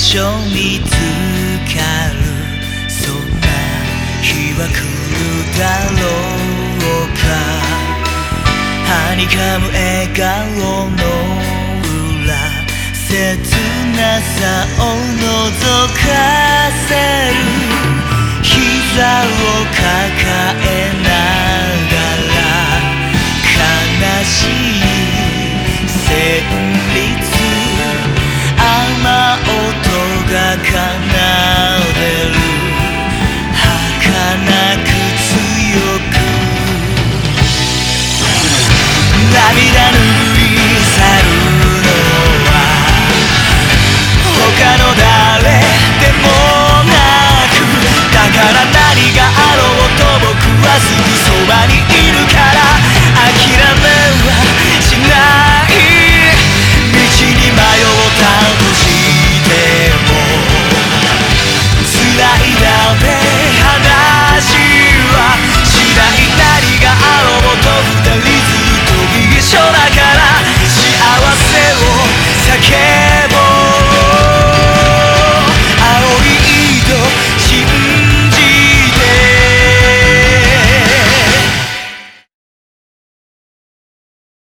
所に浸かる、そんな日は来るだろうか。はにかむ笑顔の裏、切なさを覗かせる。膝を抱えながら悲しい旋律、雨音が奏でる。儚く強く涙拭い去るのは他の誰でもなく、だから何があろうと僕はすぐそばにいるから。